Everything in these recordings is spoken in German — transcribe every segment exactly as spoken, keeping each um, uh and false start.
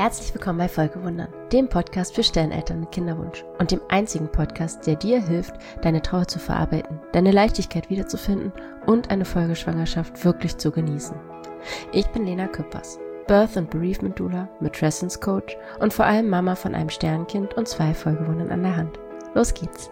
Herzlich willkommen bei Folgewundern, dem Podcast für Stelleneltern mit Kinderwunsch und dem einzigen Podcast, der dir hilft, deine Trauer zu verarbeiten, deine Leichtigkeit wiederzufinden und eine Folgeschwangerschaft wirklich zu genießen. Ich bin Lena Küppers, Birth- und Bereavement Doula, Matrescence Coach und vor allem Mama von einem Sternkind und zwei Folgewundern an der Hand. Los geht's!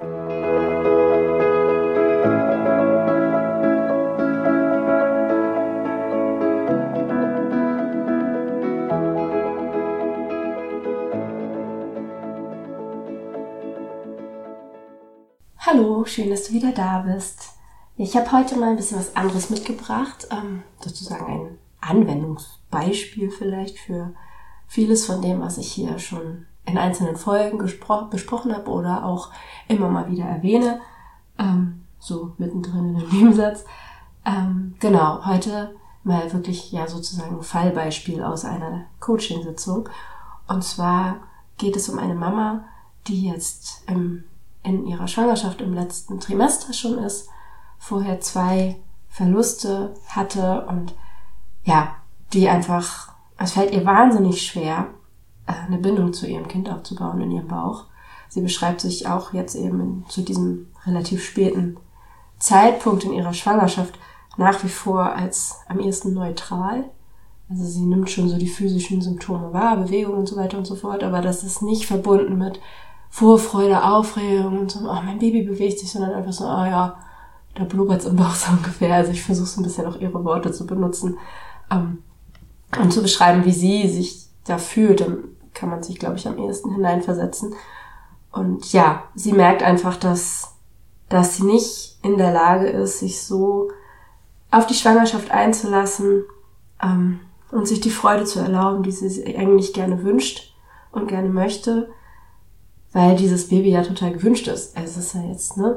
Hallo, schön, dass du wieder da bist. Ich habe heute mal ein bisschen was anderes mitgebracht, ähm, sozusagen ein Anwendungsbeispiel vielleicht für vieles von dem, was ich hier schon in einzelnen Folgen gespro- besprochen habe oder auch immer mal wieder erwähne, ähm, so mittendrin in einem Nebensatz. Ähm, genau, heute mal wirklich ja sozusagen ein Fallbeispiel aus einer Coaching-Sitzung. Und zwar geht es um eine Mama, die jetzt im in ihrer Schwangerschaft im letzten Trimester schon ist, vorher zwei Verluste hatte und ja, die einfach, es fällt ihr wahnsinnig schwer, eine Bindung zu ihrem Kind aufzubauen in ihrem Bauch. Sie beschreibt sich auch jetzt eben in, zu diesem relativ späten Zeitpunkt in ihrer Schwangerschaft nach wie vor als am ehesten neutral. Also sie nimmt schon so die physischen Symptome wahr, Bewegung und so weiter und so fort, aber das ist nicht verbunden mit Vorfreude, Aufregung und so, oh, mein Baby bewegt sich, sondern einfach so, ah oh ja, da blubbert's im Bauch so ungefähr. Also ich versuche so ein bisschen auch ihre Worte zu benutzen, ähm, und zu beschreiben, wie sie sich da fühlt. Dann kann man sich, glaube ich, am ehesten hineinversetzen. Und ja, sie merkt einfach, dass, dass sie nicht in der Lage ist, sich so auf die Schwangerschaft einzulassen, ähm, und sich die Freude zu erlauben, die sie eigentlich gerne wünscht und gerne möchte, weil dieses Baby ja total gewünscht ist. Also es ist ja jetzt ne,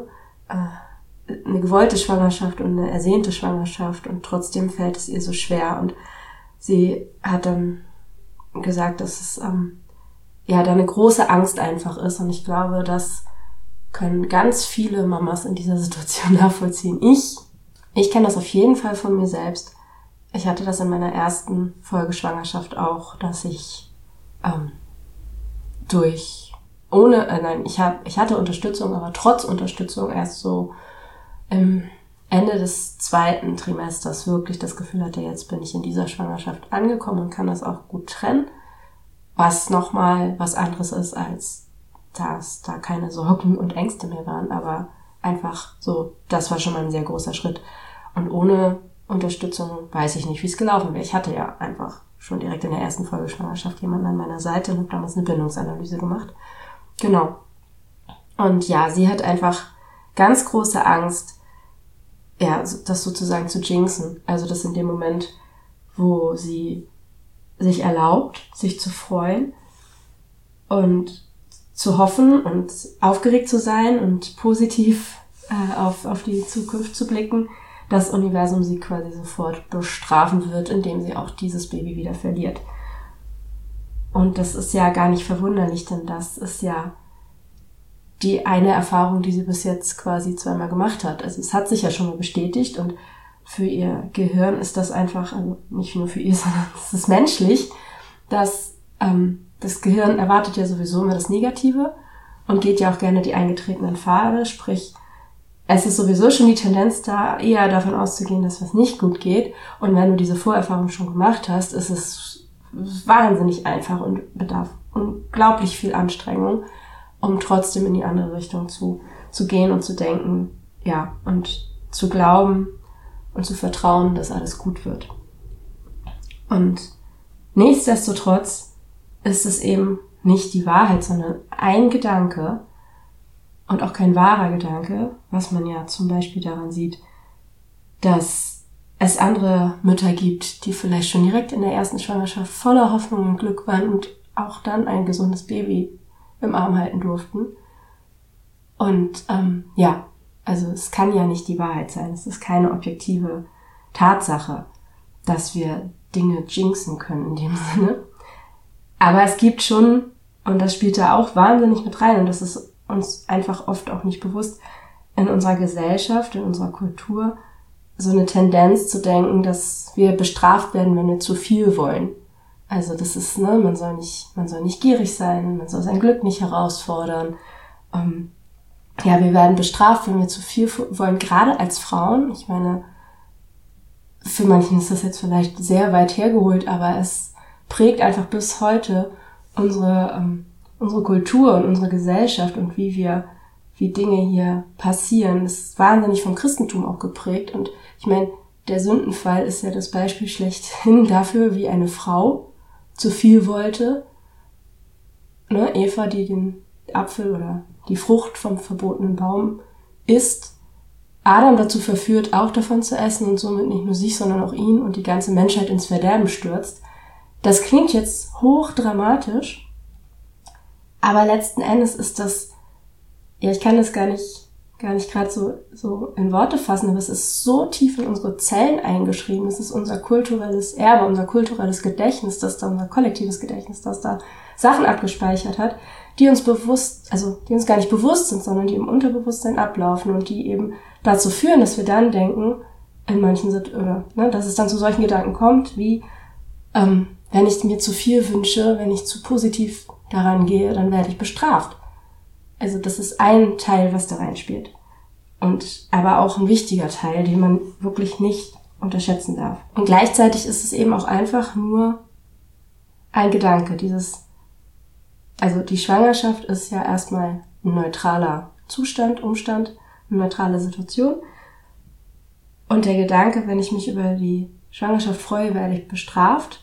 eine gewollte Schwangerschaft und eine ersehnte Schwangerschaft und trotzdem fällt es ihr so schwer. Und sie hat dann gesagt, dass es ähm, ja da eine große Angst einfach ist. Und ich glaube, das können ganz viele Mamas in dieser Situation nachvollziehen. Ich, ich kenne das auf jeden Fall von mir selbst. Ich hatte das in meiner ersten Folgeschwangerschaft auch, dass ich ähm, durch Ohne, äh, nein, ich hab, ich hatte Unterstützung, aber trotz Unterstützung erst so im Ende des zweiten Trimesters wirklich das Gefühl hatte, jetzt bin ich in dieser Schwangerschaft angekommen und kann das auch gut trennen, was nochmal was anderes ist, als dass da keine Sorgen und Ängste mehr waren, aber einfach so, das war schon mal ein sehr großer Schritt. Und ohne Unterstützung weiß ich nicht, wie es gelaufen wäre. Ich hatte ja einfach schon direkt in der ersten Folgeschwangerschaft jemanden an meiner Seite und habe damals eine Bindungsanalyse gemacht. Genau. Und ja, sie hat einfach ganz große Angst, ja, das sozusagen zu jinxen. Also das in dem Moment, wo sie sich erlaubt, sich zu freuen und zu hoffen und aufgeregt zu sein und positiv äh, auf, auf die Zukunft zu blicken, das Universum sie quasi sofort bestrafen wird, indem sie auch dieses Baby wieder verliert. Und das ist ja gar nicht verwunderlich, denn das ist ja die eine Erfahrung, die sie bis jetzt quasi zweimal gemacht hat. Also es hat sich ja schon mal bestätigt und für ihr Gehirn ist das einfach, also nicht nur für ihr, sondern es ist menschlich, dass ähm, das Gehirn erwartet ja sowieso immer das Negative und geht ja auch gerne die eingetretenen Pfade, sprich es ist sowieso schon die Tendenz da, eher davon auszugehen, dass was nicht gut geht. Und wenn du diese Vorerfahrung schon gemacht hast, ist es wahnsinnig einfach und bedarf unglaublich viel Anstrengung, um trotzdem in die andere Richtung zu, zu gehen und zu denken, ja, und zu glauben und zu vertrauen, dass alles gut wird. Und nichtsdestotrotz ist es eben nicht die Wahrheit, sondern ein Gedanke und auch kein wahrer Gedanke, was man ja zum Beispiel daran sieht, dass es andere Mütter gibt, die vielleicht schon direkt in der ersten Schwangerschaft voller Hoffnung und Glück waren und auch dann ein gesundes Baby im Arm halten durften. Und ähm, ja, also es kann ja nicht die Wahrheit sein. Es ist keine objektive Tatsache, dass wir Dinge jinxen können in dem Sinne. Aber es gibt schon, und das spielt da auch wahnsinnig mit rein, und das ist uns einfach oft auch nicht bewusst, in unserer Gesellschaft, in unserer Kultur, so eine Tendenz zu denken, dass wir bestraft werden, wenn wir zu viel wollen. Also das ist, ne, man soll nicht, man soll nicht gierig sein, man soll sein Glück nicht herausfordern. Ähm, ja, wir werden bestraft, wenn wir zu viel wollen, gerade als Frauen. Ich meine, für manchen ist das jetzt vielleicht sehr weit hergeholt, aber es prägt einfach bis heute unsere, ähm, unsere Kultur und unsere Gesellschaft und wie wir, wie Dinge hier passieren. Das ist wahnsinnig vom Christentum auch geprägt. Und ich meine, der Sündenfall ist ja das Beispiel schlechthin dafür, wie eine Frau zu viel wollte. Ne, Eva, die den Apfel oder die Frucht vom verbotenen Baum isst, Adam dazu verführt, auch davon zu essen und somit nicht nur sich, sondern auch ihn und die ganze Menschheit ins Verderben stürzt. Das klingt jetzt hochdramatisch, aber letzten Endes ist das, ja, ich kann das gar nicht, gar nicht gerade so, so in Worte fassen, aber es ist so tief in unsere Zellen eingeschrieben. Es ist unser kulturelles Erbe, unser kulturelles Gedächtnis, das da, unser kollektives Gedächtnis, das da Sachen abgespeichert hat, die uns bewusst, also die uns gar nicht bewusst sind, sondern die im Unterbewusstsein ablaufen und die eben dazu führen, dass wir dann denken, in manchen oder ne, dass es dann zu solchen Gedanken kommt, wie ähm, wenn ich mir zu viel wünsche, wenn ich zu positiv daran gehe, dann werde ich bestraft. Also das ist ein Teil, was da reinspielt. Und aber auch ein wichtiger Teil, den man wirklich nicht unterschätzen darf. Und gleichzeitig ist es eben auch einfach nur ein Gedanke, dieses Also die Schwangerschaft ist ja erstmal ein neutraler Zustand, Umstand, eine neutrale Situation. Und der Gedanke, wenn ich mich über die Schwangerschaft freue, werde ich bestraft,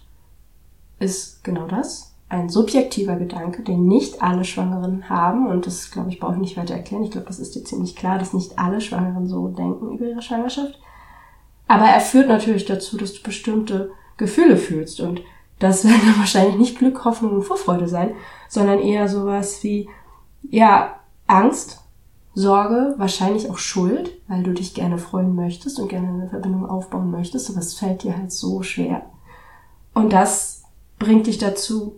ist genau das. Ein subjektiver Gedanke, den nicht alle Schwangeren haben. Und das, glaube ich, brauche ich nicht weiter erklären. Ich glaube, das ist dir ziemlich klar, dass nicht alle Schwangeren so denken über ihre Schwangerschaft. Aber er führt natürlich dazu, dass du bestimmte Gefühle fühlst. Und das werden dann wahrscheinlich nicht Glück, Hoffnung und Vorfreude sein, sondern eher sowas wie, ja, Angst, Sorge, wahrscheinlich auch Schuld, weil du dich gerne freuen möchtest und gerne eine Verbindung aufbauen möchtest, aber es fällt dir halt so schwer. Und das bringt dich dazu,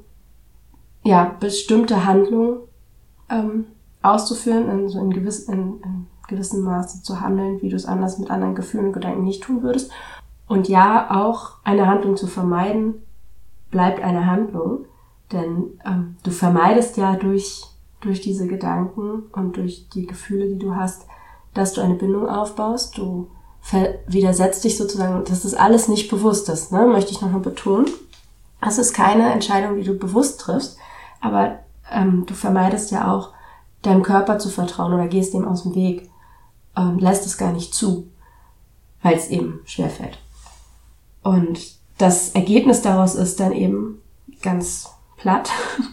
ja, bestimmte Handlungen ähm, auszuführen, in, so in, gewiss, in, in gewissem Maße zu handeln, wie du es anders mit anderen Gefühlen und Gedanken nicht tun würdest. Und ja, auch eine Handlung zu vermeiden, bleibt eine Handlung, denn ähm, du vermeidest ja durch durch diese Gedanken und durch die Gefühle, die du hast, dass du eine Bindung aufbaust. Du widersetzt dich sozusagen, und das ist alles nicht Bewusstes, ne? Möchte ich noch mal betonen. Das ist keine Entscheidung, die du bewusst triffst, aber ähm, du vermeidest ja auch, deinem Körper zu vertrauen oder gehst dem aus dem Weg, ähm, lässt es gar nicht zu, weil es eben schwerfällt. Und das Ergebnis daraus ist dann eben ganz platt,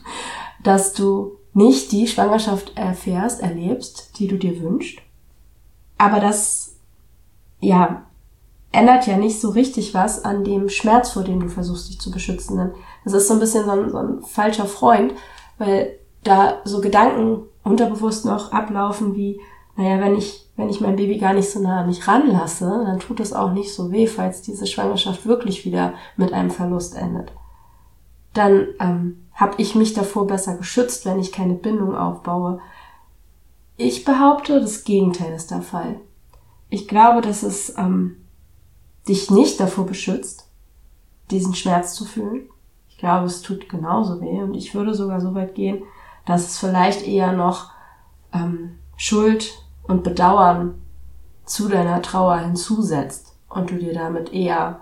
dass du nicht die Schwangerschaft erfährst, erlebst, die du dir wünschst. Aber das, ja, ändert ja nicht so richtig was an dem Schmerz, vor dem du versuchst, dich zu beschützen. Denn das ist so ein bisschen so ein, so ein falscher Freund, weil da so Gedanken unterbewusst noch ablaufen wie, naja, wenn ich, wenn ich mein Baby gar nicht so nah an mich ranlasse, dann tut es auch nicht so weh, falls diese Schwangerschaft wirklich wieder mit einem Verlust endet. Dann ähm, habe ich mich davor besser geschützt, wenn ich keine Bindung aufbaue. Ich behaupte, das Gegenteil ist der Fall. Ich glaube, dass es ähm, dich nicht davor beschützt, diesen Schmerz zu fühlen. Ich glaube, es tut genauso weh und ich würde sogar so weit gehen, dass es vielleicht eher noch ähm, Schuld und Bedauern zu deiner Trauer hinzusetzt und du dir damit eher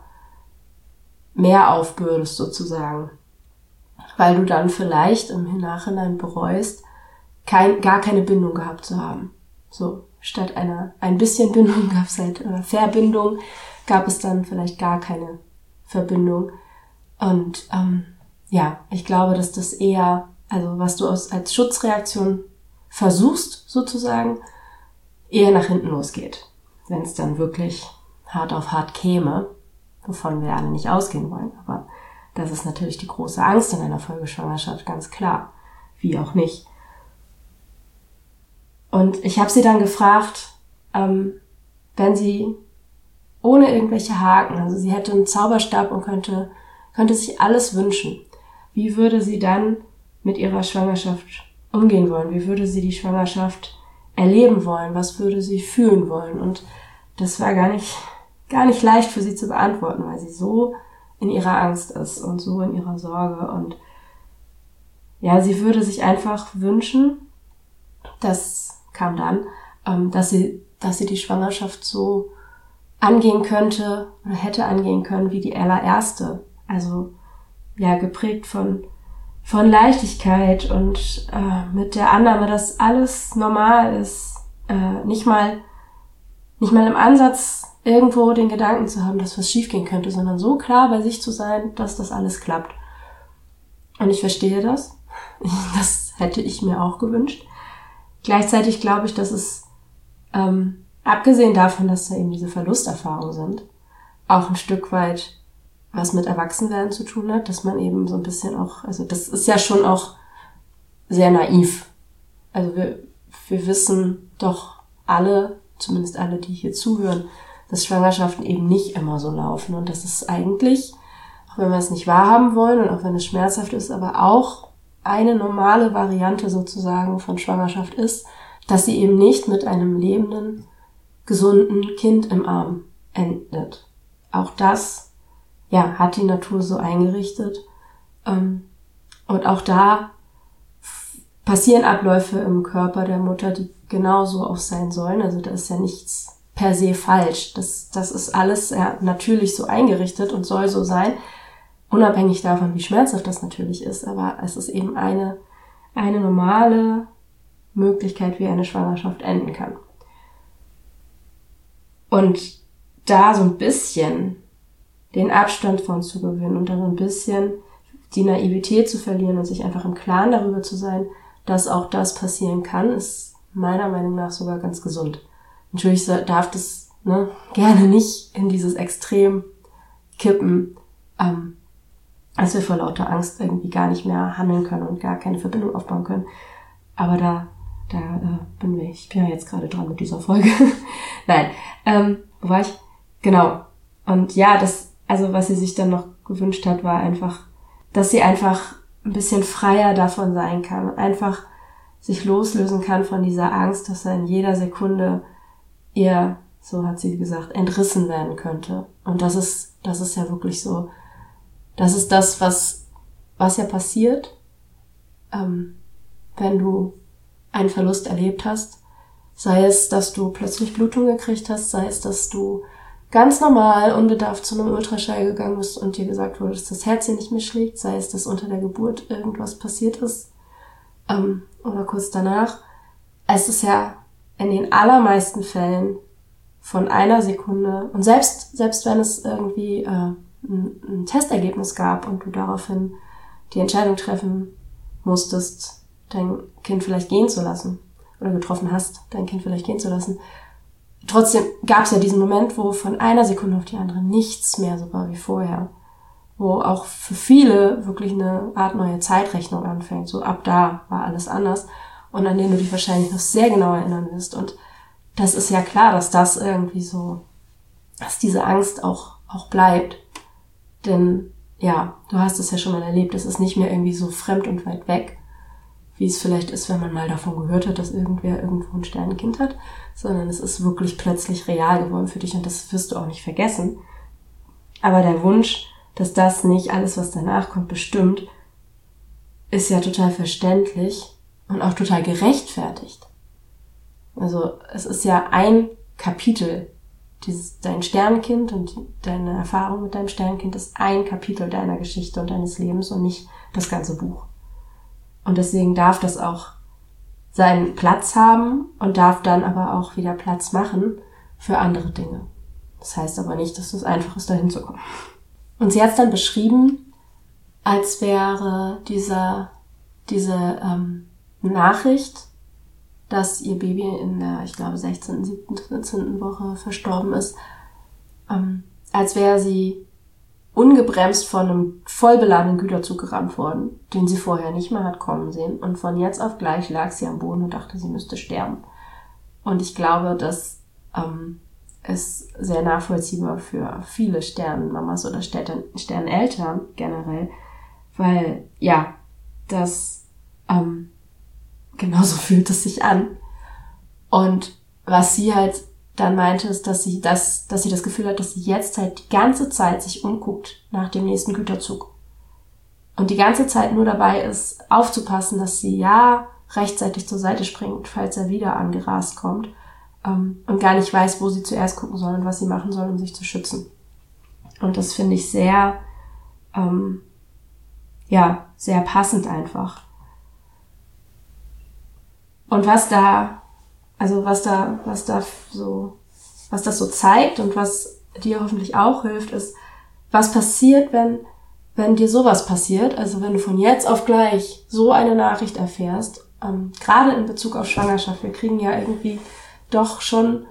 mehr aufbürdest sozusagen, weil du dann vielleicht im Nachhinein bereust, kein, gar keine Bindung gehabt zu haben. So, statt einer ein bisschen Bindung gab es halt, oder Verbindung, gab es dann vielleicht gar keine Verbindung. Und ähm, ja, ich glaube, dass das eher, also was du aus, als Schutzreaktion versuchst sozusagen, eher nach hinten losgeht, wenn es dann wirklich hart auf hart käme, wovon wir alle nicht ausgehen wollen. Aber das ist natürlich die große Angst in einer Folgeschwangerschaft, ganz klar. Wie auch nicht. Und ich habe sie dann gefragt, ähm, wenn sie ohne irgendwelche Haken, also sie hätte einen Zauberstab und könnte, könnte sich alles wünschen, wie würde sie dann mit ihrer Schwangerschaft umgehen wollen? Wie würde sie die Schwangerschaft erleben wollen? Was würde sie fühlen wollen? Und das war gar nicht, gar nicht leicht für sie zu beantworten, weil sie so in ihrer Angst ist und so in ihrer Sorge. Und ja, sie würde sich einfach wünschen, das kam dann, ähm, dass sie, dass sie die Schwangerschaft so angehen könnte oder hätte angehen können wie die allererste. Also ja, geprägt von von Leichtigkeit und äh, mit der Annahme, dass alles normal ist, äh, nicht mal nicht mal im Ansatz irgendwo den Gedanken zu haben, dass was schiefgehen könnte, sondern so klar bei sich zu sein, dass das alles klappt. Und ich verstehe das. Das hätte ich mir auch gewünscht. Gleichzeitig glaube ich, dass es, ähm, abgesehen davon, dass da eben diese Verlusterfahrungen sind, auch ein Stück weit was mit Erwachsenwerden zu tun hat, dass man eben so ein bisschen auch, also das ist ja schon auch sehr naiv. Also wir, wir wissen doch alle, zumindest alle, die hier zuhören, dass Schwangerschaften eben nicht immer so laufen und dass es eigentlich, auch wenn wir es nicht wahrhaben wollen und auch wenn es schmerzhaft ist, aber auch eine normale Variante sozusagen von Schwangerschaft ist, dass sie eben nicht mit einem lebenden, gesunden Kind im Arm endet. Auch das ja, hat die Natur so eingerichtet. Und auch da passieren Abläufe im Körper der Mutter, die genauso auch sein sollen. Also da ist ja nichts per se falsch. Das, das ist alles ja natürlich so eingerichtet und soll so sein, unabhängig davon, wie schmerzhaft das natürlich ist. Aber es ist eben eine, eine normale Möglichkeit, wie eine Schwangerschaft enden kann. Und da so ein bisschen den Abstand von zu gewinnen und dann so ein bisschen die Naivität zu verlieren und sich einfach im Klaren darüber zu sein, dass auch das passieren kann, ist meiner Meinung nach sogar ganz gesund. Natürlich darf das ne, gerne nicht in dieses Extrem kippen, ähm, dass wir vor lauter Angst irgendwie gar nicht mehr handeln können und gar keine Verbindung aufbauen können. Aber da, da äh, bin ich, ich bin ja jetzt gerade dran mit dieser Folge. Nein, ähm, wo war ich? Genau. Und ja, das Also was sie sich dann noch gewünscht hat, war einfach, dass sie einfach ein bisschen freier davon sein kann und einfach sich loslösen kann von dieser Angst, dass er in jeder Sekunde ihr, so hat sie gesagt, entrissen werden könnte. Und das ist, das ist ja wirklich so, das ist das, was, was ja passiert, ähm, wenn du einen Verlust erlebt hast. Sei es, dass du plötzlich Blutung gekriegt hast, sei es, dass du ganz normal, unbedarft zu einem Ultraschall gegangen bist und dir gesagt wurde, dass das Herz hier nicht mehr schlägt, sei es, dass unter der Geburt irgendwas passiert ist ähm, oder kurz danach. Es ist ja in den allermeisten Fällen von einer Sekunde, und selbst selbst wenn es irgendwie äh, ein, ein Testergebnis gab und du daraufhin die Entscheidung treffen musstest, dein Kind vielleicht gehen zu lassen oder getroffen hast, dein Kind vielleicht gehen zu lassen, trotzdem gab es ja diesen Moment, wo von einer Sekunde auf die andere nichts mehr so war wie vorher. Wo auch für viele wirklich eine Art neue Zeitrechnung anfängt. So ab da war alles anders. Und an den du dich wahrscheinlich noch sehr genau erinnern wirst. Und das ist ja klar, dass das irgendwie so, dass diese Angst auch, auch bleibt. Denn ja, du hast es ja schon mal erlebt. Es ist nicht mehr irgendwie so fremd und weit weg, wie es vielleicht ist, wenn man mal davon gehört hat, dass irgendwer irgendwo ein Sternenkind hat, sondern es ist wirklich plötzlich real geworden für dich und das wirst du auch nicht vergessen. Aber der Wunsch, dass das nicht alles, was danach kommt, bestimmt, ist ja total verständlich und auch total gerechtfertigt. Also es ist ja ein Kapitel, dieses dein Sternenkind und deine Erfahrung mit deinem Sternenkind ist ein Kapitel deiner Geschichte und deines Lebens und nicht das ganze Buch. Und deswegen darf das auch seinen Platz haben und darf dann aber auch wieder Platz machen für andere Dinge. Das heißt aber nicht, dass es einfach ist, dahin zu kommen. Und sie hat es dann beschrieben, als wäre dieser, diese ähm, Nachricht, dass ihr Baby in der, ich glaube, sechzehnten, siebzehnten, vierzehnten Woche verstorben ist, ähm, als wäre sie ungebremst von einem vollbeladenen Güterzug gerammt worden, den sie vorher nicht mehr hat kommen sehen. Und von jetzt auf gleich lag sie am Boden und dachte, sie müsste sterben. Und ich glaube, das ähm, ist sehr nachvollziehbar für viele Sternenmamas oder Sterneneltern generell, weil, ja, das ähm, genauso fühlt es sich an. Und was sie halt dann meinte, ist, dass sie das, dass sie das Gefühl hat, dass sie jetzt halt die ganze Zeit sich umguckt nach dem nächsten Güterzug. Und die ganze Zeit nur dabei ist, aufzupassen, dass sie ja rechtzeitig zur Seite springt, falls er wieder angerast kommt, ähm, und gar nicht weiß, wo sie zuerst gucken soll und was sie machen soll, um sich zu schützen. Und das finde ich sehr, ähm, ja, sehr passend einfach. Und was da, also was da, was da so, was das so zeigt und was dir hoffentlich auch hilft, ist, was passiert, wenn, wenn dir sowas passiert, also wenn du von jetzt auf gleich so eine Nachricht erfährst, ähm, gerade in Bezug auf Schwangerschaft. Wir kriegen ja irgendwie doch schon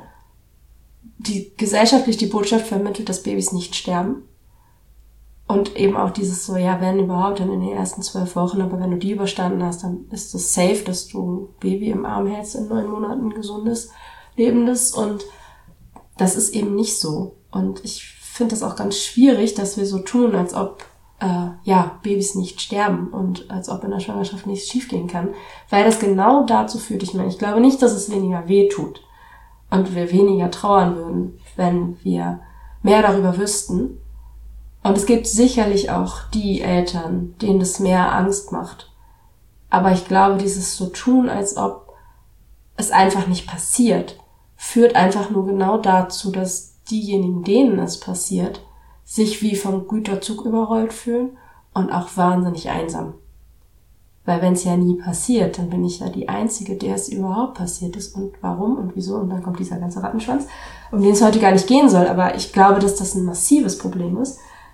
die gesellschaftlich die Botschaft vermittelt, dass Babys nicht sterben. Und eben auch dieses so, ja, wenn überhaupt, dann in den ersten zwölf Wochen, aber wenn du die überstanden hast, dann ist es safe, dass du ein Baby im Arm hältst in neun Monaten, ein gesundes, lebendes. Und das ist eben nicht so. Und ich finde das auch ganz schwierig, dass wir so tun, als ob äh, ja Babys nicht sterben und als ob in der Schwangerschaft nichts schiefgehen kann. Weil das genau dazu führt. Ich meine, ich glaube nicht, dass es weniger weh tut und wir weniger trauern würden, wenn wir mehr darüber wüssten. Und es gibt sicherlich auch die Eltern, denen das mehr Angst macht. Aber ich glaube, dieses so tun, als ob es einfach nicht passiert, führt einfach nur genau dazu, dass diejenigen, denen es passiert, sich wie vom Güterzug überrollt fühlen und auch wahnsinnig einsam. Weil wenn es ja nie passiert, dann bin ich ja die Einzige, der es überhaupt passiert ist und warum und wieso. Und dann kommt dieser ganze Rattenschwanz, um den es heute gar nicht gehen soll. Aber ich glaube, dass das ein massives Problem ist.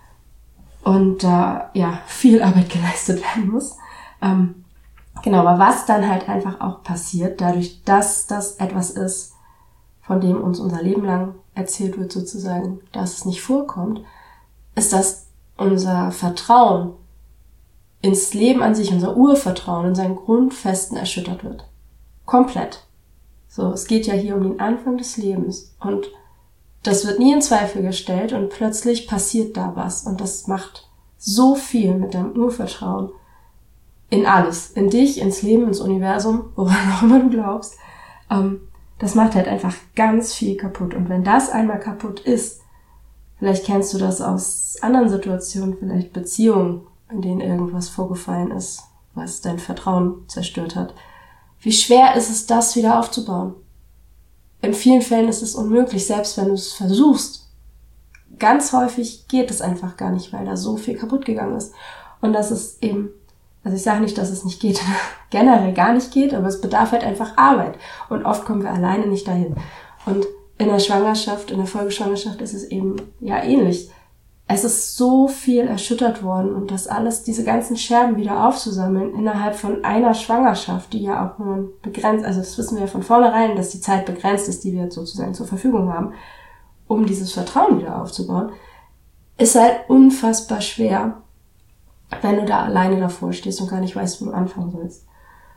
Und da äh, ja viel Arbeit geleistet werden muss. Ähm, genau, aber was dann halt einfach auch passiert, dadurch, dass das etwas ist, von dem uns unser Leben lang erzählt wird sozusagen, dass es nicht vorkommt, ist, dass unser Vertrauen ins Leben an sich, unser Urvertrauen in seinen Grundfesten erschüttert wird. Komplett. So, es geht ja hier um den Anfang des Lebens und das wird nie in Zweifel gestellt und plötzlich passiert da was und das macht so viel mit deinem Urvertrauen in alles, in dich, ins Leben, ins Universum, woran auch immer du glaubst. Ähm, das macht halt einfach ganz viel kaputt und wenn das einmal kaputt ist, vielleicht kennst du das aus anderen Situationen, vielleicht Beziehungen, in denen irgendwas vorgefallen ist, was dein Vertrauen zerstört hat. Wie schwer ist es, das wieder aufzubauen? In vielen Fällen ist es unmöglich, selbst wenn du es versuchst. Ganz häufig geht es einfach gar nicht, weil da so viel kaputt gegangen ist. Und das ist eben, also ich sage nicht, dass es nicht geht, generell gar nicht geht, aber es bedarf halt einfach Arbeit. Und oft kommen wir alleine nicht dahin. Und in der Schwangerschaft, in der Folgeschwangerschaft ist es eben ja ähnlich. Es ist so viel erschüttert worden und das alles, diese ganzen Scherben wieder aufzusammeln innerhalb von einer Schwangerschaft, die ja auch nur begrenzt, also das wissen wir ja von vornherein, dass die Zeit begrenzt ist, die wir jetzt sozusagen zur Verfügung haben, um dieses Vertrauen wieder aufzubauen, ist halt unfassbar schwer, wenn du da alleine davor stehst und gar nicht weißt, wo du anfangen sollst.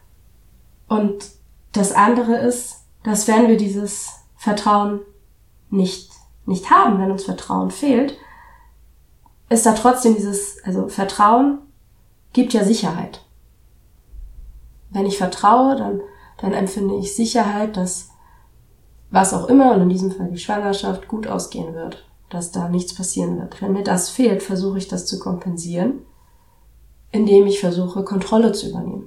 Und das andere ist, dass wenn wir dieses Vertrauen nicht, nicht haben, wenn uns Vertrauen fehlt, ist da trotzdem dieses, also Vertrauen gibt ja Sicherheit. Wenn ich vertraue, dann, dann empfinde ich Sicherheit, dass was auch immer, und in diesem Fall die Schwangerschaft, gut ausgehen wird, dass da nichts passieren wird. Wenn mir das fehlt, versuche ich das zu kompensieren, indem ich versuche, Kontrolle zu übernehmen.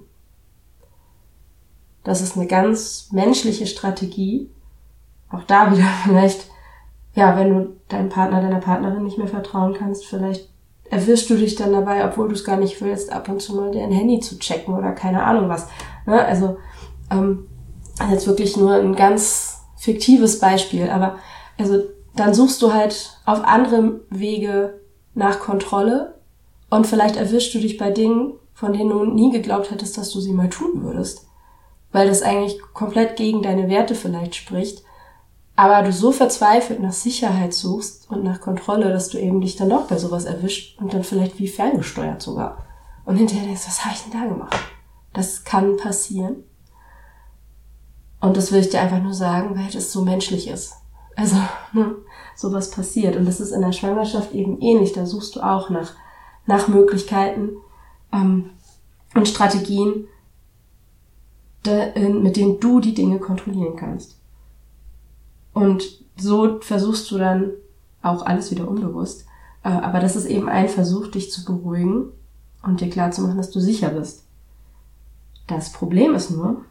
Das ist eine ganz menschliche Strategie. Auch da wieder vielleicht, ja, wenn du deinem Partner, deiner Partnerin nicht mehr vertrauen kannst, vielleicht erwischst du dich dann dabei, obwohl du es gar nicht willst, ab und zu mal dein Handy zu checken oder keine Ahnung was. Ne? Also, ähm, jetzt wirklich nur ein ganz fiktives Beispiel, aber also dann suchst du halt auf andere Wege nach Kontrolle und vielleicht erwischst du dich bei Dingen, von denen du nie geglaubt hättest, dass du sie mal tun würdest. Weil das eigentlich komplett gegen deine Werte vielleicht spricht. Aber du so verzweifelt nach Sicherheit suchst und nach Kontrolle, dass du eben dich dann doch bei sowas erwischt und dann vielleicht wie ferngesteuert sogar. Und hinterher denkst, was habe ich denn da gemacht? Das kann passieren. Und das will ich dir einfach nur sagen, weil das so menschlich ist. Also, ne, sowas passiert. Und das ist in der Schwangerschaft eben ähnlich. Da suchst du auch nach, nach Möglichkeiten ähm, und Strategien, de, in, mit denen du die Dinge kontrollieren kannst. Und so versuchst du dann auch alles wieder unbewusst. Aber das ist eben ein Versuch, dich zu beruhigen und dir klarzumachen, dass du sicher bist. Das Problem ist nur,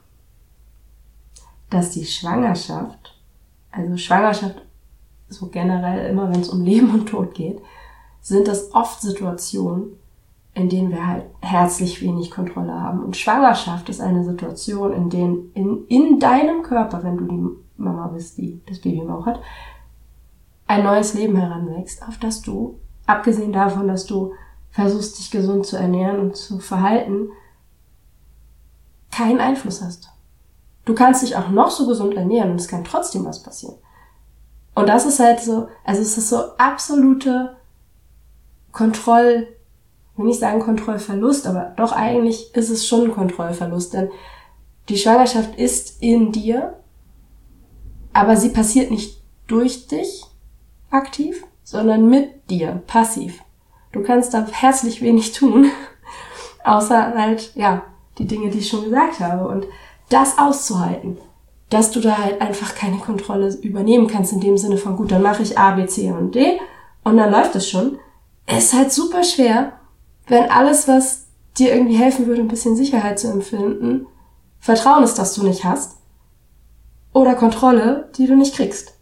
dass die Schwangerschaft, also Schwangerschaft so generell immer, wenn es um Leben und Tod geht, sind das oft Situationen, in denen wir halt herzlich wenig Kontrolle haben. Und Schwangerschaft ist eine Situation, in der in, in deinem Körper, wenn du die Mama bist, die das Baby im Bauch hat, ein neues Leben heranwächst, auf das du, abgesehen davon, dass du versuchst, dich gesund zu ernähren und zu verhalten, keinen Einfluss hast. Du kannst dich auch noch so gesund ernähren und es kann trotzdem was passieren. Und das ist halt so, also es ist so absolute Kontroll, ich will nicht sagen Kontrollverlust, aber doch eigentlich ist es schon ein Kontrollverlust, denn die Schwangerschaft ist in dir, aber sie passiert nicht durch dich aktiv, sondern mit dir, passiv. Du kannst da herzlich wenig tun, außer halt, ja, die Dinge, die ich schon gesagt habe. Und das auszuhalten, dass du da halt einfach keine Kontrolle übernehmen kannst, in dem Sinne von, gut, dann mache ich A, B, C und D und dann läuft es schon. Es ist halt super schwer, wenn alles, was dir irgendwie helfen würde, ein bisschen Sicherheit zu empfinden, Vertrauen ist, das du nicht hast, oder Kontrolle, die du nicht kriegst.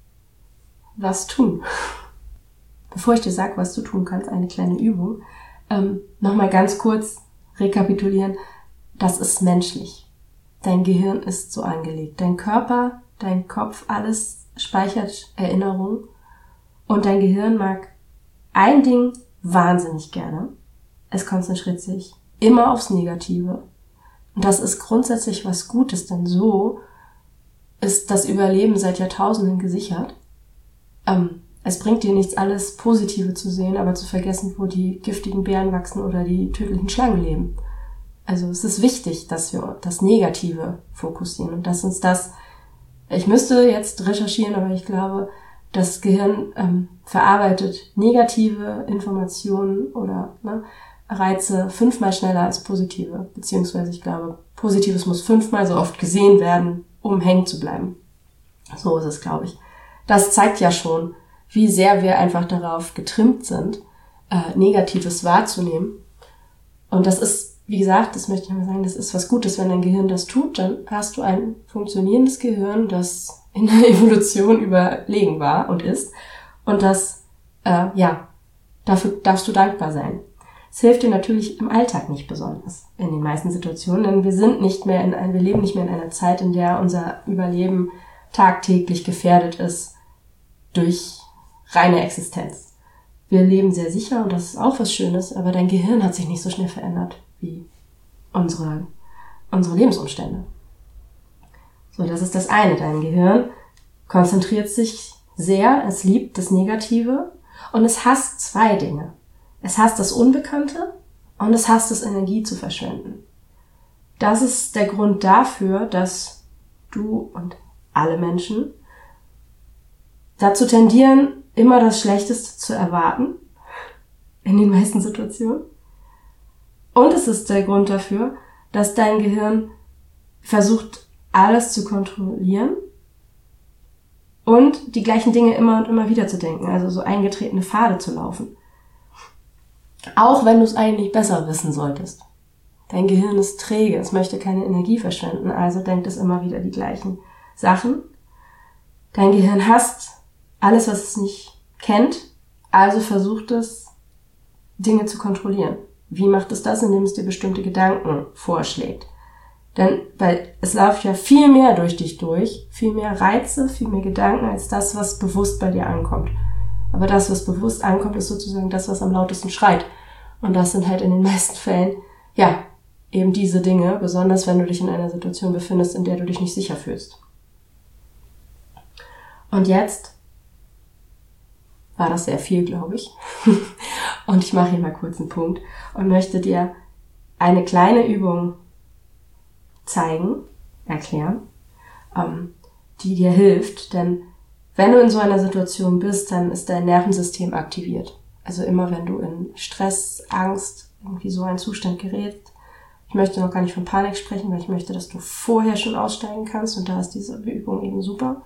Was tun? Bevor ich dir sage, was du tun kannst, eine kleine Übung, ähm, nochmal ganz kurz rekapitulieren, das ist menschlich. Dein Gehirn ist so angelegt. Dein Körper, dein Kopf, alles speichert Erinnerungen. Und dein Gehirn mag ein Ding wahnsinnig gerne. Es konzentriert sich immer aufs Negative. Und das ist grundsätzlich was Gutes, denn so ist das Überleben seit Jahrtausenden gesichert. Ähm, es bringt dir nichts, alles Positive zu sehen, aber zu vergessen, wo die giftigen Bären wachsen oder die tödlichen Schlangen leben. Also es ist wichtig, dass wir das Negative fokussieren und dass uns das, ich müsste jetzt recherchieren, aber ich glaube, das Gehirn ähm, verarbeitet negative Informationen oder ne, Reize fünfmal schneller als positive, beziehungsweise ich glaube, Positives muss fünfmal so oft gesehen werden, um hängen zu bleiben. So ist es, glaube ich. Das zeigt ja schon, wie sehr wir einfach darauf getrimmt sind, äh, Negatives wahrzunehmen. Und das ist, wie gesagt, das möchte ich mal sagen, das ist was Gutes, wenn dein Gehirn das tut, dann hast du ein funktionierendes Gehirn, das in der Evolution überlegen war und ist. Und das, äh, ja, dafür darfst du dankbar sein. Es hilft dir natürlich im Alltag nicht besonders, in den meisten Situationen, denn wir sind nicht mehr in ein, wir leben nicht mehr in einer Zeit, in der unser Überleben tagtäglich gefährdet ist durch reine Existenz. Wir leben sehr sicher und das ist auch was Schönes, aber dein Gehirn hat sich nicht so schnell verändert wie unsere, unsere Lebensumstände. So, das ist das eine. Dein Gehirn konzentriert sich sehr, es liebt das Negative und es hasst zwei Dinge. Es hasst das Unbekannte und es hasst es, Energie zu verschwenden. Das ist der Grund dafür, dass du und alle Menschen dazu tendieren, immer das Schlechteste zu erwarten, in den meisten Situationen. Und es ist der Grund dafür, dass dein Gehirn versucht, alles zu kontrollieren und die gleichen Dinge immer und immer wieder zu denken, also so eingetretene Pfade zu laufen. Auch wenn du es eigentlich besser wissen solltest. Dein Gehirn ist träge, es möchte keine Energie verschwenden, also denkt es immer wieder die gleichen Sachen. Dein Gehirn hasst alles, was es nicht kennt, also versucht es, Dinge zu kontrollieren. Wie macht es das? Indem es dir bestimmte Gedanken vorschlägt. Denn, weil es läuft ja viel mehr durch dich durch, viel mehr Reize, viel mehr Gedanken, als das, was bewusst bei dir ankommt. Aber das, was bewusst ankommt, ist sozusagen das, was am lautesten schreit. Und das sind halt in den meisten Fällen, ja, eben diese Dinge, besonders wenn du dich in einer Situation befindest, in der du dich nicht sicher fühlst. Und jetzt war das sehr viel, glaube ich. Und ich mache hier mal kurz einen Punkt und möchte dir eine kleine Übung zeigen, erklären, ähm, die dir hilft. Denn wenn du in so einer Situation bist, dann ist dein Nervensystem aktiviert. Also immer wenn du in Stress, Angst, irgendwie so einen Zustand gerätst. Ich möchte noch gar nicht von Panik sprechen, weil ich möchte, dass du vorher schon aussteigen kannst. Und da ist diese Übung eben super.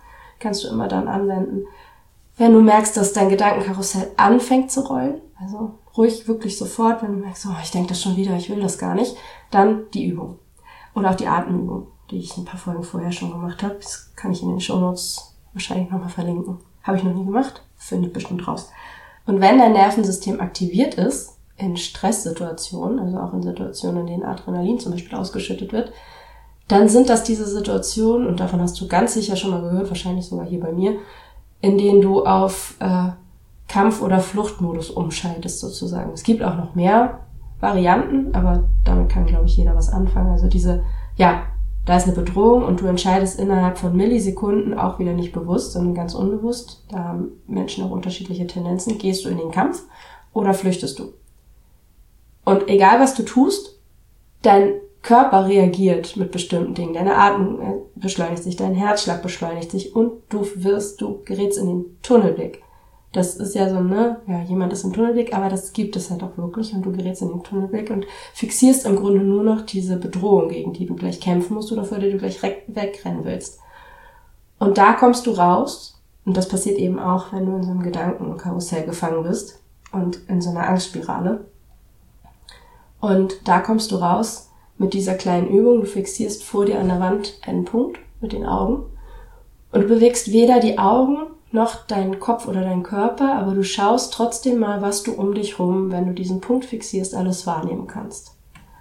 kannst du immer dann anwenden, wenn du merkst, dass dein Gedankenkarussell anfängt zu rollen. Also ruhig wirklich sofort, wenn du merkst, oh, ich denke das schon wieder, ich will das gar nicht, dann die Übung. Oder auch die Atemübung, die ich ein paar Folgen vorher schon gemacht habe. Das kann ich in den Shownotes wahrscheinlich nochmal verlinken. Habe ich noch nie gemacht, finde ich bestimmt raus. Und wenn dein Nervensystem aktiviert ist, in Stresssituationen, also auch in Situationen, in denen Adrenalin zum Beispiel ausgeschüttet wird, dann sind das diese Situationen, und davon hast du ganz sicher schon mal gehört, wahrscheinlich sogar hier bei mir, in denen du auf äh, Kampf- oder Fluchtmodus umschaltest sozusagen. Es gibt auch noch mehr Varianten, aber damit kann, glaube ich, jeder was anfangen. Also diese, ja, da ist eine Bedrohung und du entscheidest innerhalb von Millisekunden, auch wieder nicht bewusst, sondern ganz unbewusst, da haben Menschen auch unterschiedliche Tendenzen, gehst du in den Kampf oder flüchtest du. Und egal, was du tust, dein Körper reagiert mit bestimmten Dingen. Deine Atmung beschleunigt sich, dein Herzschlag beschleunigt sich und du wirst, du gerätst in den Tunnelblick. Das ist ja so, ne, ja, jemand ist im Tunnelblick, aber das gibt es halt auch wirklich und du gerätst in den Tunnelblick und fixierst im Grunde nur noch diese Bedrohung, gegen die du gleich kämpfen musst oder vor der du gleich wegrennen willst. Und da kommst du raus, und das passiert eben auch, wenn du in so einem Gedankenkarussell gefangen bist und in so einer Angstspirale. Und da kommst du raus mit dieser kleinen Übung. Du fixierst vor dir an der Wand einen Punkt mit den Augen und du bewegst weder die Augen noch deinen Kopf oder deinen Körper, aber du schaust trotzdem mal, was du um dich rum, wenn du diesen Punkt fixierst, alles wahrnehmen kannst.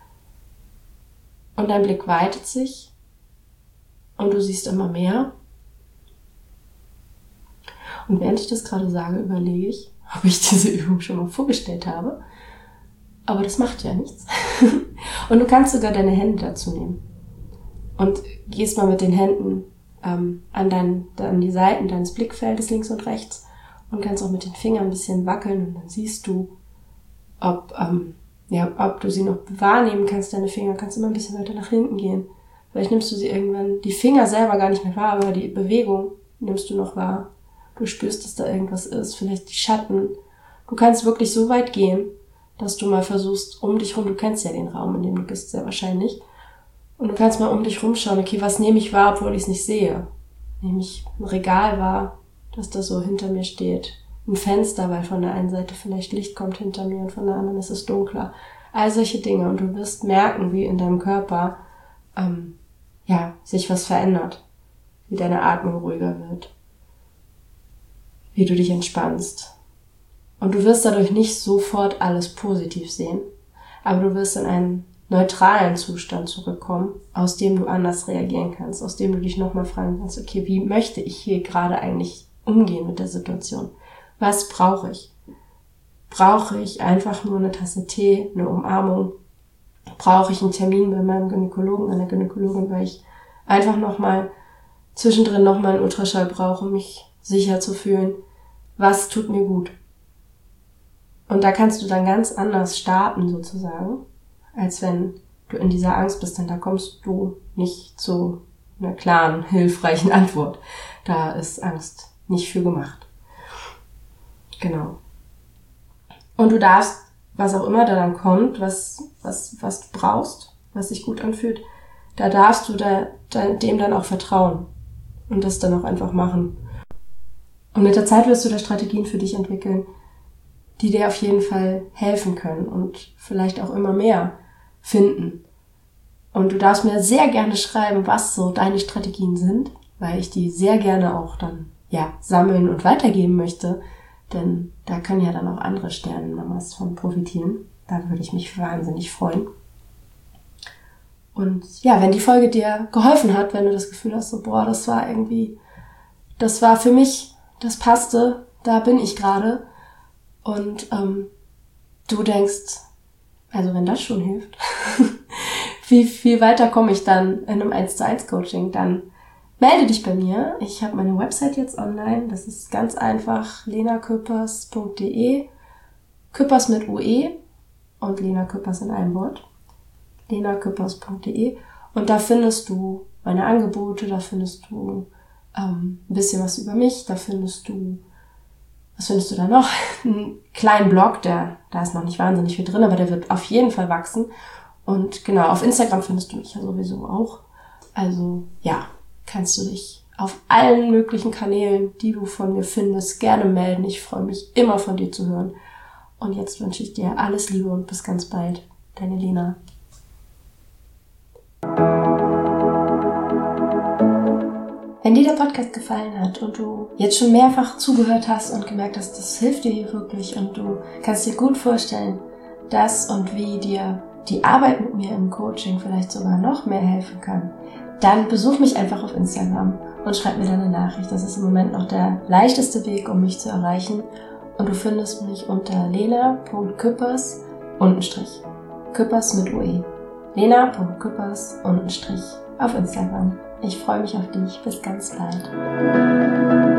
Und dein Blick weitet sich und du siehst immer mehr. Und während ich das gerade sage, überlege ich, ob ich diese Übung schon mal vorgestellt habe. Aber das macht ja nichts. Und du kannst sogar deine Hände dazu nehmen. Und gehst mal mit den Händen ähm, an, dein, an die Seiten deines Blickfeldes links und rechts und kannst auch mit den Fingern ein bisschen wackeln und dann siehst du, ob, ähm, ja, ob du sie noch wahrnehmen kannst, deine Finger. Kannst immer ein bisschen weiter nach hinten gehen. Vielleicht nimmst du sie irgendwann, die Finger selber gar nicht mehr wahr, aber die Bewegung nimmst du noch wahr. Du spürst, dass da irgendwas ist, vielleicht die Schatten. Du kannst wirklich so weit gehen, dass du mal versuchst, um dich rum, du kennst ja den Raum, in dem du bist, sehr wahrscheinlich, und du kannst mal um dich rumschauen, okay, was nehme ich wahr, obwohl ich es nicht sehe? Nehme ich ein Regal wahr, dass das so hinter mir steht, ein Fenster, weil von der einen Seite vielleicht Licht kommt hinter mir und von der anderen ist es dunkler. All solche Dinge, und du wirst merken, wie in deinem Körper ähm, ja sich was verändert, wie deine Atmung ruhiger wird, wie du dich entspannst. Und du wirst dadurch nicht sofort alles positiv sehen, aber du wirst in einen neutralen Zustand zurückkommen, aus dem du anders reagieren kannst, aus dem du dich nochmal fragen kannst, okay, wie möchte ich hier gerade eigentlich umgehen mit der Situation? Was brauche ich? Brauche ich einfach nur eine Tasse Tee, eine Umarmung? Brauche ich einen Termin bei meinem Gynäkologen, meiner Gynäkologin, weil ich einfach nochmal zwischendrin nochmal einen Ultraschall brauche, um mich sicher zu fühlen? Was tut mir gut? Und da kannst du dann ganz anders starten sozusagen, als wenn du in dieser Angst bist, denn da kommst du nicht zu einer klaren, hilfreichen Antwort. Da ist Angst nicht für gemacht. Genau. Und du darfst, was auch immer da dann kommt, was, was, was du brauchst, was sich gut anfühlt, da darfst du da, da, dem dann auch vertrauen und das dann auch einfach machen. Und mit der Zeit wirst du da Strategien für dich entwickeln, die dir auf jeden Fall helfen können und vielleicht auch immer mehr finden. Und du darfst mir sehr gerne schreiben, was so deine Strategien sind, weil ich die sehr gerne auch dann ja sammeln und weitergeben möchte, denn da können ja dann auch andere Sternenmamas von profitieren. Da würde ich mich wahnsinnig freuen. Und ja, wenn die Folge dir geholfen hat, wenn du das Gefühl hast, so boah, das war irgendwie, das war für mich, das passte, da bin ich gerade, und ähm, du denkst, also wenn das schon hilft, wie viel weiter komme ich dann in einem eins zu eins Coaching, dann melde dich bei mir. Ich habe meine Website jetzt online, das ist ganz einfach, lena küppers punkt de, Küppers mit U E und Lena Küppers in einem Wort, lena küppers punkt de, und da findest du meine Angebote, da findest du ähm, ein bisschen was über mich, da findest du Was findest du da noch? Einen kleinen Blog, der, da ist noch nicht wahnsinnig viel drin, aber der wird auf jeden Fall wachsen. Und genau, auf Instagram findest du mich ja sowieso auch. Also ja, kannst du dich auf allen möglichen Kanälen, die du von mir findest, gerne melden. Ich freue mich immer von dir zu hören. Und jetzt wünsche ich dir alles Liebe und bis ganz bald. Deine Lena. Wenn dir der Podcast gefallen hat und du jetzt schon mehrfach zugehört hast und gemerkt hast, das hilft dir hier wirklich und du kannst dir gut vorstellen, dass und wie dir die Arbeit mit mir im Coaching vielleicht sogar noch mehr helfen kann, dann besuch mich einfach auf Instagram und schreib mir deine Nachricht. Das ist im Moment noch der leichteste Weg, um mich zu erreichen. Und du findest mich unter lena punkt küppers untenstrich. Küppers mit U E. lena punkt küppers untenstrich auf Instagram. Ich freue mich auf dich. Bis ganz bald.